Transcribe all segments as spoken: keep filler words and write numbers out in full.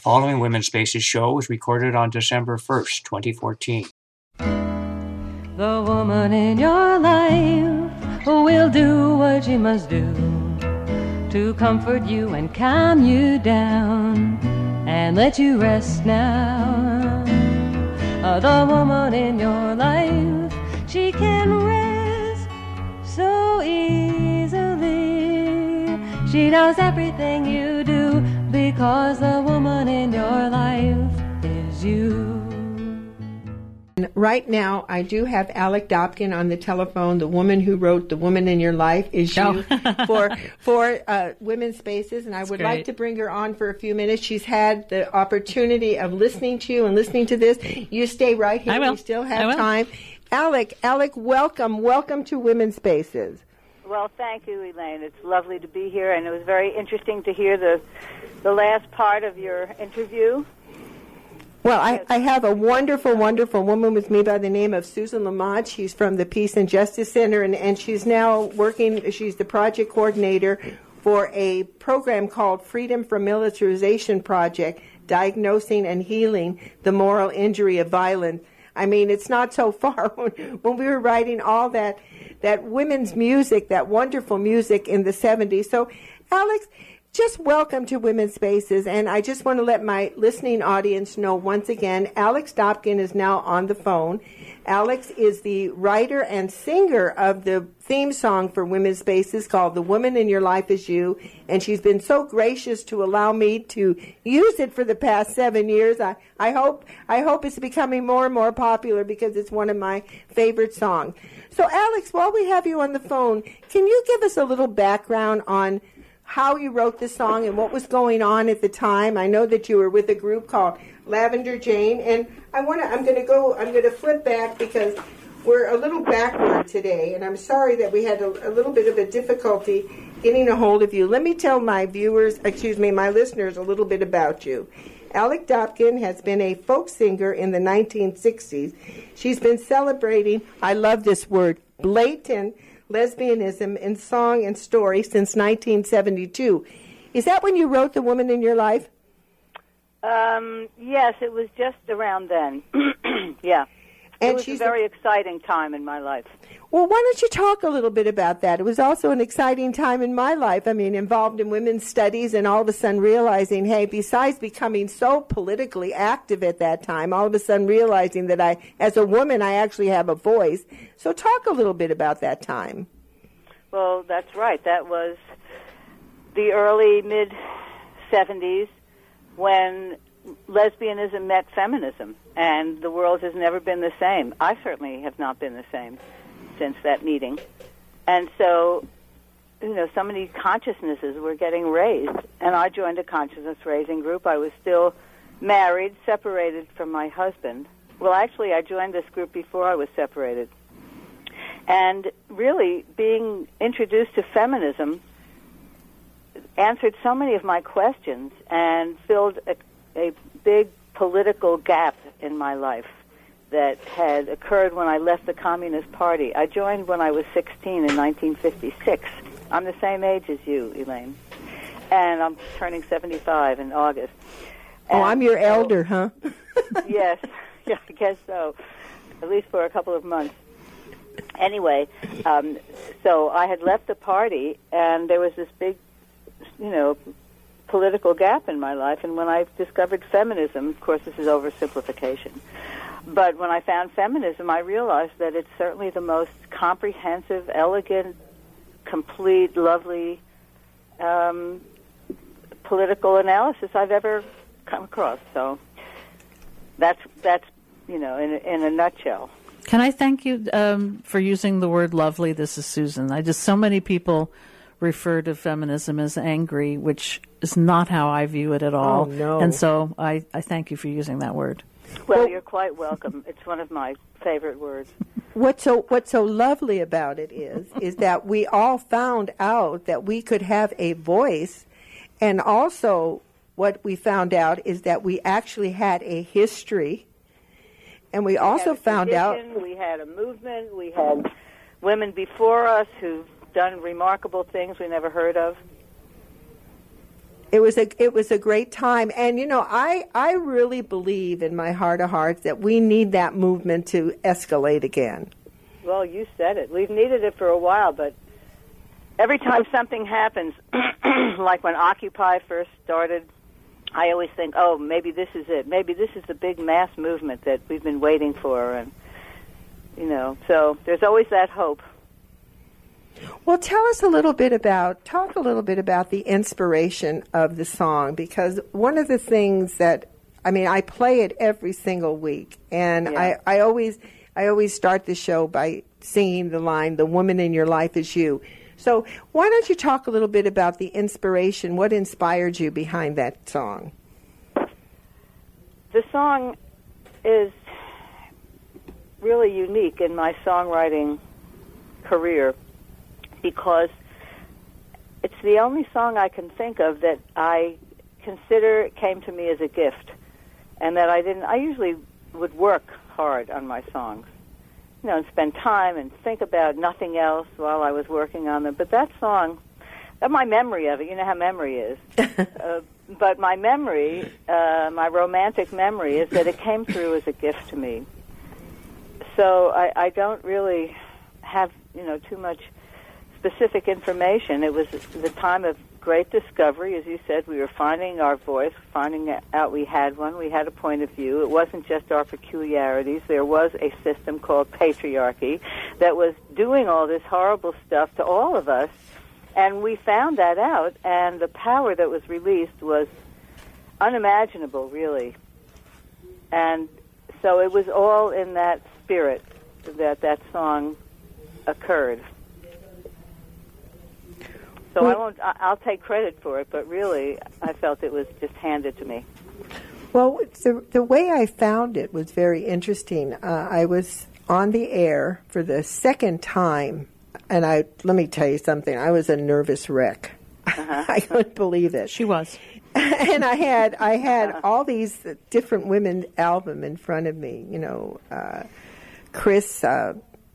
Following Women's Spaces show was recorded on December first, twenty fourteen. The woman in your life will do what she must do to comfort you and calm you down and let you rest now. Uh, the woman in your life, she can rest so easily. She knows everything you do because the woman in your life is you. Right now, I do have Alec Dobkin on the telephone, the woman who wrote The Woman in Your Life Is You, Oh. for for uh, Women's Spaces, and I That's would great. like to bring her on for a few minutes. She's had the opportunity of listening to you and listening to this. You stay right here. I will. We still I have will. time. Alec, Alec, welcome. Welcome to Women's Spaces. Well, thank you, Elaine. It's lovely to be here, and it was very interesting to hear the the last part of your interview. Well, I, I have a wonderful, wonderful woman with me by the name of Susan Lamont. She's from the Peace and Justice Center, and, and she's now working, she's the project coordinator for a program called Freedom from Militarization Project, Diagnosing and Healing the Moral Injury of Violence. I mean, it's not so far when, when we were writing all that, that women's music, that wonderful music in the seventies. So, Alex, just welcome to Women's Spaces, and I just want to let my listening audience know once again, Alex Dobkin is now on the phone. Alex is the writer and singer of the theme song for Women's Spaces called The Woman in Your Life Is You, and she's been so gracious to allow me to use it for the past seven years. I, I hope I hope it's becoming more and more popular because it's one of my favorite songs. So, Alex, while we have you on the phone, can you give us a little background on how you wrote this song and what was going on at the time? I know that you were with a group called Lavender Jane, and I want to. I'm going to go. I'm going to flip back because we're a little backward today, and I'm sorry that we had a, a little bit of a difficulty getting a hold of you. Let me tell my viewers, excuse me, my listeners, a little bit about you. Alec Dobkin has been a folk singer in the nineteen sixties. She's been celebrating, I love this word, blatant lesbianism in song and story since nineteen seventy-two. Is that when you wrote The Woman in Your Life? Um, yes, it was just around then. Yeah. And it was she's a very exciting time in my life. Well, why don't you talk a little bit about that? It was also an exciting time in my life. I mean, involved in women's studies and all of a sudden realizing, hey, besides becoming so politically active at that time, all of a sudden realizing that I, as a woman, I actually have a voice. So talk a little bit about that time. Well, that's right. That was the early, mid-seventies when lesbianism met feminism, and the world has never been the same. I certainly have not been the same since that meeting. And so, you know, so many consciousnesses were getting raised, and I joined a consciousness-raising group. I was still married, separated from my husband. Well, actually, I joined this group before I was separated. And really, being introduced to feminism answered so many of my questions and filled a, a big political gap in my life that had occurred when I left the Communist Party. I joined when I was sixteen in nineteen fifty-six. I'm the same age as you, Elaine. And I'm turning seventy-five in August. Oh, And I'm your so- elder, huh? Yes, yeah, I guess so, at least for a couple of months. Anyway, um, so I had left the party, and there was this big, you know, political gap in my life. And when I discovered feminism, of course, this is oversimplification, but when I found feminism, I realized that it's certainly the most comprehensive, elegant, complete, lovely um, political analysis I've ever come across. So that's that's you know, in in a nutshell. Can I thank you um, for using the word lovely? This is Susan. I just, so many people refer to feminism as angry, which is not how I view it at all. Oh, no. And so I, I thank you for using that word. Well, Well- you're quite welcome. It's one of my favorite words. What's so what's so lovely about it is is that we all found out that we could have a voice, and also what we found out is that we actually had a history, and we, We also had a found out tradition, we had a movement, we had women before us who've done remarkable things we never heard of. It was a it was a great time, and you know, I I really believe in my heart of hearts that we need that movement to escalate again. Well, you said it. We've needed it for a while, but every time something happens, like when Occupy first started, I always think, oh, maybe this is it. Maybe this is the big mass movement that we've been waiting for, and you know, so there's always that hope. Well, tell us a little bit about, talk a little bit about the inspiration of the song, because one of the things that, I mean, I play it every single week, and Yeah. I, I always, I always start the show by singing the line, "The woman in your life is you." So why don't you talk a little bit about the inspiration, what inspired you behind that song? The song is really unique in my songwriting career, because it's the only song I can think of that I consider came to me as a gift, and that I didn't. I usually would work hard on my songs, you know, and spend time and think about nothing else while I was working on them. But that song, uh, my memory of it, you know how memory is. uh, but my memory, uh, my romantic memory, is that it came through as a gift to me. So I, I don't really have, you know, too much specific information. It was the time of great discovery. As you said, we were finding our voice, finding out we had one. We had a point of view. It wasn't just our peculiarities. There was a system called patriarchy that was doing all this horrible stuff to all of us, and we found that out, and the power that was released was unimaginable, really. And so it was all in that spirit that that song occurred. So I won't. I'll take credit for it, but really, I felt it was just handed to me. Well, the the way I found it was very interesting. Uh, I was on the air for the second time, and I let me tell you something. I was a nervous wreck. Uh-huh. I couldn't believe it. She was. And I had I had all these different women album in front of me. You know, uh, Chris. Uh,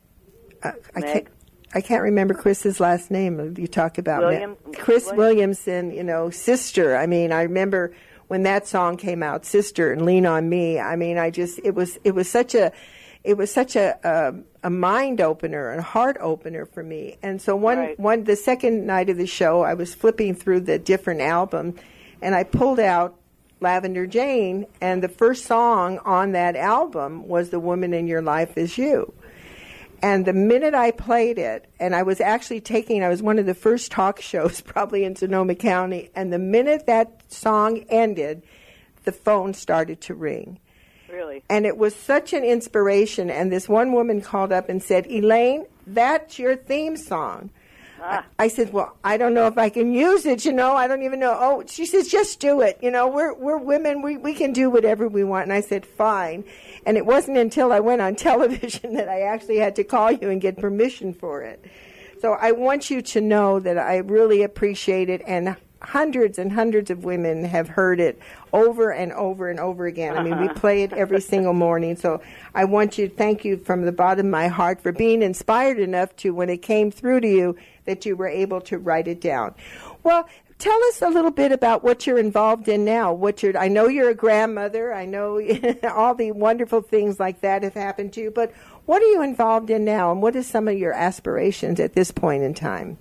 I, I can't. I can't remember Chris's last name. You talk about William, Chris William. Williamson, you know, Sister. I mean, I remember when that song came out, Sister and Lean on Me. I mean, I just it was it was such a it was such a a, a mind opener and a heart opener for me. And so one Right. one the second night of the show, I was flipping through the different album, and I pulled out Lavender Jane, and the first song on that album was "The Woman in Your Life Is You." And the minute I played it, and I was actually taking, I was one of the first talk shows probably in Sonoma County, and the minute that song ended, the phone started to ring. Really? And it was such an inspiration, and this one woman called up and said, "Elaine, that's your theme song." Ah. I, I said, "Well, I don't know if I can use it, you know, I don't even know." Oh, she says, "Just do it. You know, we're we're women, we, we can do whatever we want." And I said, "Fine." And it wasn't until I went on television that I actually had to call you and get permission for it. So I want you to know that I really appreciate it, and hundreds and hundreds of women have heard it over and over and over again. I mean, we play it every single morning. So I want you to thank you from the bottom of my heart for being inspired enough to, when it came through to you, that you were able to write it down. Well, tell us a little bit about what you're involved in now. What you're, I know you're a grandmother. I know all the wonderful things like that have happened to you. But what are you involved in now, and what are some of your aspirations at this point in time?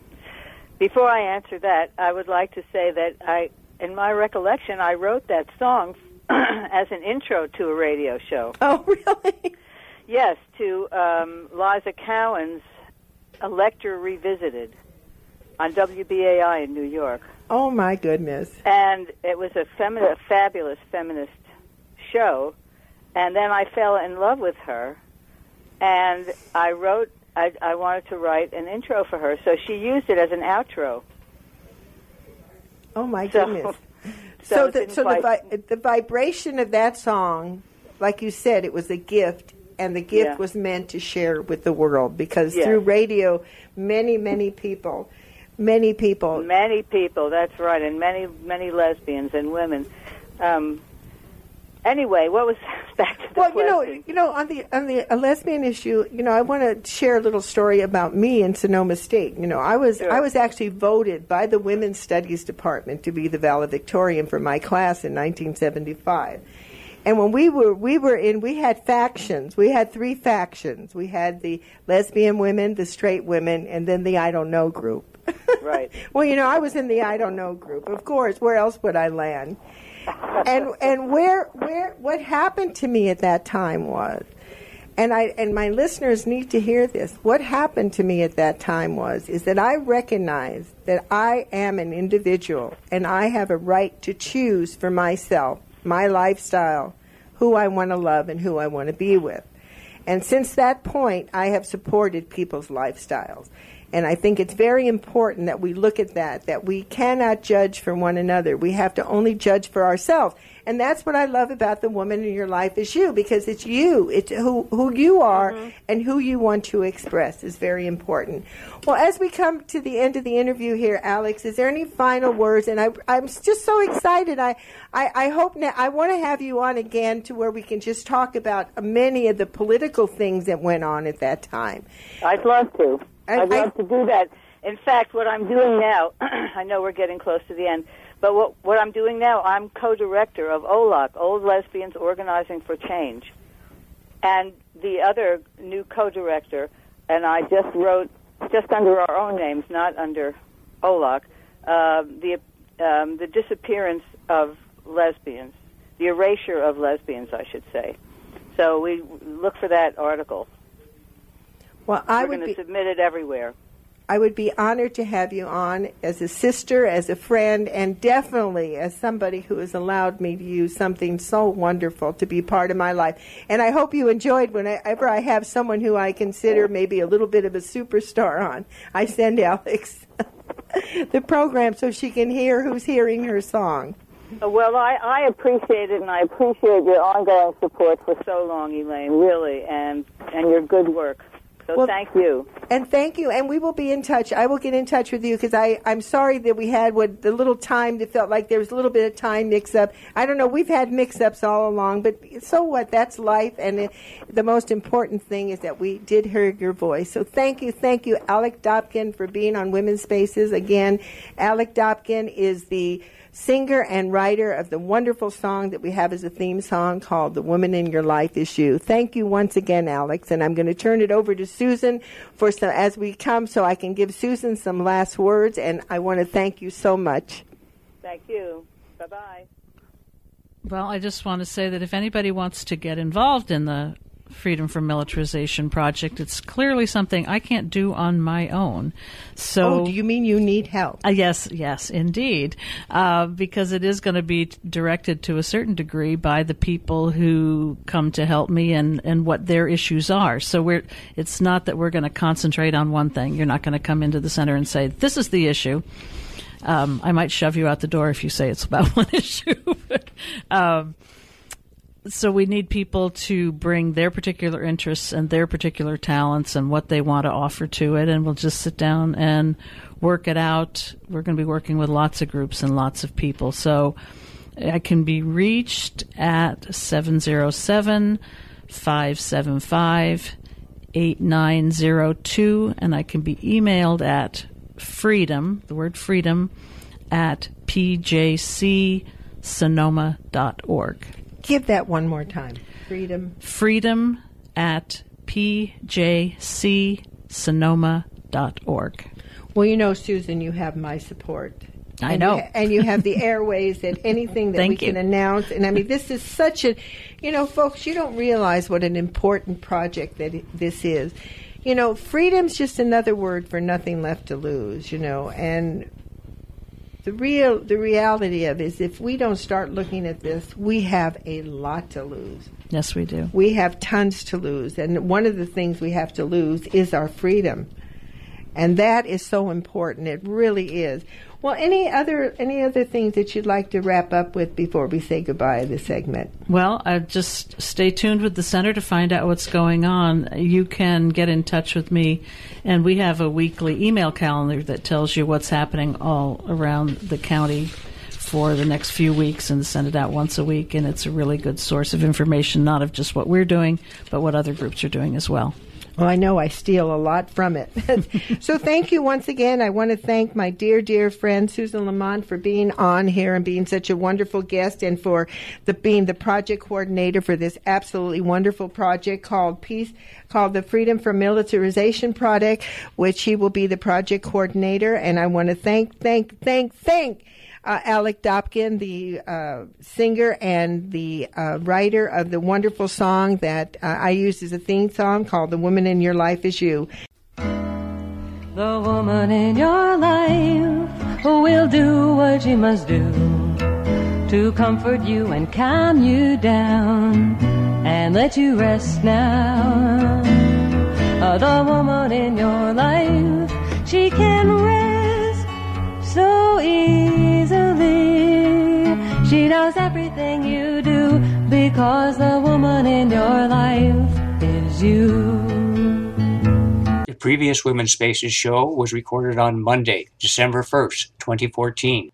Before I answer that, I would like to say that I, in my recollection, I wrote that song as an intro to a radio show. Oh, really? Yes, to um, Liza Cowan's Electra Revisited on W B A I in New York. Oh, my goodness. And it was a, femi- a fabulous feminist show. And then I fell in love with her, and I wrote, I, I wanted to write an intro for her, so she used it as an outro. Oh, my So- goodness. so So, it the, didn't so the, quite- vi- the vibration of that song, like you said, it was a gift, and the gift Yeah. was meant to share with the world, because Yes. through radio, many, many people, many people, Many people, that's right, and many, many lesbians and women. Um, anyway, what was back to the Well, you know, question? you know, on the on the uh, lesbian issue, you know, I want to share a little story about me in Sonoma State. You know, I was Sure. I was actually voted by the Women's Studies Department to be the valedictorian for my class in nineteen seventy-five. And when we were we were in, we had factions. We had three factions. We had the lesbian women, the straight women, and then the I don't know group. Right. Well, you know, I was in the I don't know group. Of course, where else would I land? And and where where what happened to me at that time was, and I and my listeners need to hear this. What happened to me at that time was is that I recognized that I am an individual and I have a right to choose for myself, my lifestyle, who I want to love and who I want to be with. And since that point, I have supported people's lifestyles. And I think it's very important that we look at that, that we cannot judge for one another. We have to only judge for ourselves. And that's what I love about the woman in your life is you, because it's you. It's who, who you are mm-hmm. and who you want to express is very important. Well, as we come to the end of the interview here, Alex, is there any final words? And I, I'm just so excited. I, I, I hope now, I want to have you on again to where we can just talk about many of the political things that went on at that time. I'd love to. I, I'd love I, to do that. In fact, what I'm doing now, I know we're getting close to the end, but what, what I'm doing now, I'm co-director of O L O C, Old Lesbians Organizing for Change. And the other new co-director, and I just wrote, just under our own names, not under O L O C, uh, the, um, the disappearance of lesbians, the erasure of lesbians, I should say. So we look for that article. Well, I We're would going to be, submit it everywhere. I would be honored to have you on as a sister, as a friend, and definitely as somebody who has allowed me to use something so wonderful to be part of my life. And I hope you enjoyed whenever I have someone who I consider maybe a little bit of a superstar on. I send Alex the program so she can hear who's hearing her song. Well, I, I appreciate it, and I appreciate your ongoing support for so long, Elaine, really, and, and your good work. So well, thank you. And thank you. And we will be in touch. I will get in touch with you because I'm sorry that we had what the little time that felt like there was a little bit of time mix-up. I don't know. We've had mix-ups all along, but so what? That's life. And it, the most important thing is that we did hear your voice. So thank you. Thank you, Alec Dobkin, for being on Women's Spaces. Again, Alec Dobkin is the singer and writer of the wonderful song that we have as a theme song called The Woman in Your Life Is You. Thank you once again, Alex, and I'm going to turn it over to Susan for some, as we come so I can give Susan some last words, and I want to thank you so much. Thank you. Bye-bye. Well, I just want to say that if anybody wants to get involved in the Freedom from Militarization project, it's clearly something I can't do on my own. So, oh, do you mean you need help? Uh, yes, yes, indeed, uh, because it is going to be directed to a certain degree by the people who come to help me and, and what their issues are. So we're it's not that we're going to concentrate on one thing. You're not going to come into the center and say, this is the issue. Um, I might shove you out the door if you say it's about one issue. but, um, So we need people to bring their particular interests and their particular talents and what they want to offer to it, and we'll just sit down and work it out. We're going to be working with lots of groups and lots of people. So I can be reached at seven oh seven, five seven five, eight nine oh two, and I can be emailed at freedom, the word freedom, at p j c sonoma dot org. Give that one more time. Freedom. Freedom at p j c sonoma dot org. Well, you know, Susan, you have my support. I and know. You ha- and you have the airways and anything that we Thank can you. announce. And I mean, this is such a, you know, folks, you don't realize what an important project that it, this is. You know, freedom's just another word for nothing left to lose, you know, and The real, the reality of it is if we don't start looking at this, we have a lot to lose. Yes, we do. We have tons to lose. And one of the things we have to lose is our freedom. And that is so important. It really is. Well, any other any other things that you'd like to wrap up with before we say goodbye to this segment? Well, uh, just stay tuned with the center to find out what's going on. You can get in touch with me, and we have a weekly email calendar that tells you what's happening all around the county for the next few weeks and send it out once a week. And it's a really good source of information, not of just what we're doing, but what other groups are doing as well. Well, I know I steal a lot from it. So thank you once again. I want to thank my dear, dear friend Susan Lamont for being on here and being such a wonderful guest, and for the, being the project coordinator for this absolutely wonderful project called Peace, called the Freedom from Militarization Project, which he will be the project coordinator. And I want to thank, thank, thank, thank Uh, Alec Dopkin, the uh, singer and the uh, writer of the wonderful song that uh, I used as a theme song called The Woman in Your Life Is You. The woman in your life will do what she must do to comfort you and calm you down and let you rest now. Uh, the woman in your life, she can rest so easily. She knows everything you do because the woman in your life is you. The previous Women's Spaces show was recorded on Monday, December first, twenty fourteen.